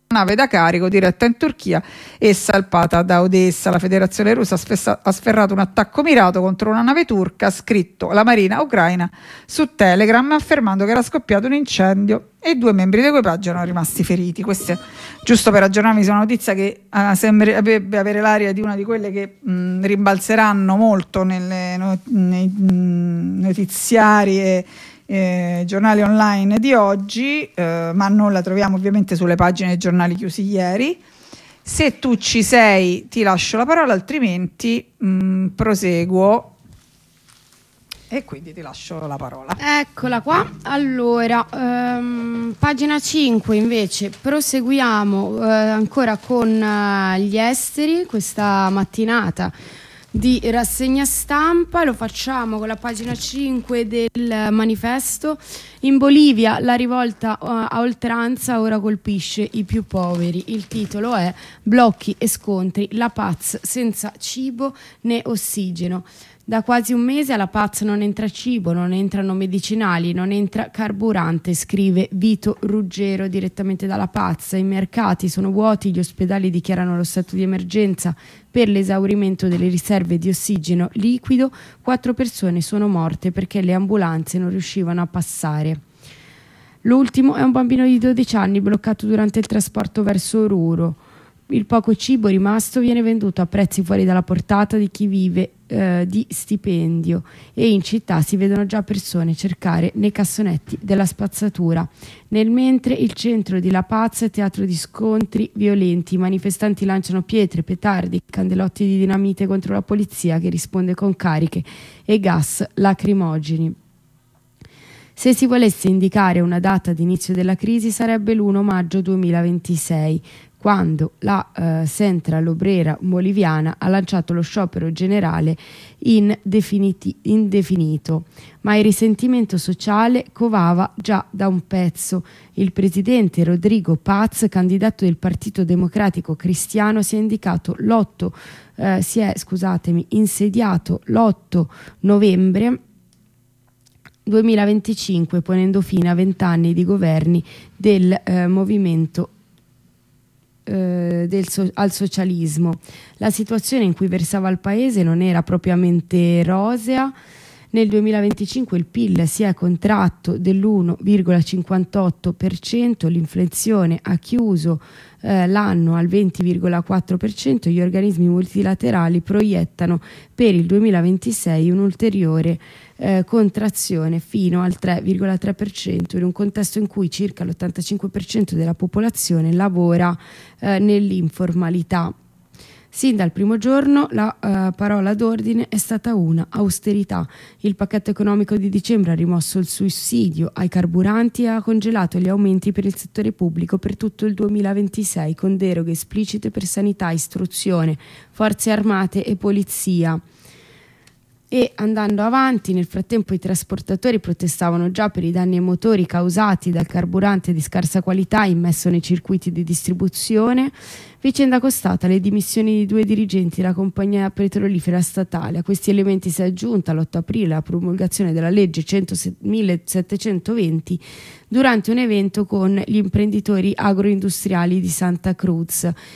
nave da carico diretta in Turchia e salpata da Odessa. La Federazione russa ha sferrato un attacco mirato contro una nave turca, ha scritto la Marina ucraina su Telegram, affermando che era scoppiato un incendio e 2 membri dell'equipaggio erano rimasti feriti. Questo è giusto per aggiornarmi su una notizia che sembra avere l'aria di una di quelle che rimbalzeranno molto nei notiziari e giornali online di oggi, ma non la troviamo ovviamente sulle pagine dei giornali chiusi ieri. Se tu ci sei ti lascio la parola, altrimenti proseguo e quindi ti lascio la parola. Eccola qua. Allora, pagina 5 invece proseguiamo ancora con gli esteri, questa mattinata di rassegna stampa. Lo facciamo con la pagina 5 del Manifesto. In Bolivia la rivolta a oltranza ora colpisce i più poveri. Il titolo è "Blocchi e scontri, la Paz senza cibo né ossigeno". Da quasi un mese alla Paz non entra cibo, non entrano medicinali, non entra carburante, scrive Vito Ruggero direttamente dalla Paz. I mercati sono vuoti, gli ospedali dichiarano lo stato di emergenza per l'esaurimento delle riserve di ossigeno liquido. 4 persone sono morte perché le ambulanze non riuscivano a passare. L'ultimo è un bambino di 12 anni bloccato durante il trasporto verso Oruro. Il poco cibo rimasto viene venduto a prezzi fuori dalla portata di chi vive di stipendio, e in città si vedono già persone cercare nei cassonetti della spazzatura. Nel mentre il centro di La Paz è teatro di scontri violenti. I manifestanti lanciano pietre, petardi, candelotti di dinamite contro la polizia, che risponde con cariche e gas lacrimogeni. Se si volesse indicare una data di inizio della crisi sarebbe l'1 maggio 2026, quando la Central Obrera Boliviana ha lanciato lo sciopero generale indefinito. Ma il risentimento sociale covava già da un pezzo. Il presidente Rodrigo Paz, candidato del Partito Democratico Cristiano, si è insediato l'8 novembre 2025, ponendo fine a 20 anni di governi del movimento al socialismo. La situazione in cui versava il paese non era propriamente rosea. Nel 2025 il PIL si è contratto dell'1,58%, l'inflazione ha chiuso l'anno al 20,4%, gli organismi multilaterali proiettano per il 2026 un'ulteriore contrazione fino al 3,3%, in un contesto in cui circa l'85% della popolazione lavora nell'informalità. Sin dal primo giorno la parola d'ordine è stata una: austerità. Il pacchetto economico di dicembre ha rimosso il sussidio ai carburanti e ha congelato gli aumenti per il settore pubblico per tutto il 2026, con deroghe esplicite per sanità, istruzione, forze armate e polizia. E andando avanti, nel frattempo i trasportatori protestavano già per i danni ai motori causati dal carburante di scarsa qualità immesso nei circuiti di distribuzione. Vicenda costata le dimissioni di 2 dirigenti della compagnia petrolifera statale. A questi elementi si è aggiunta l'8 aprile la promulgazione della legge 1720 durante un evento con gli imprenditori agroindustriali di Santa Cruz.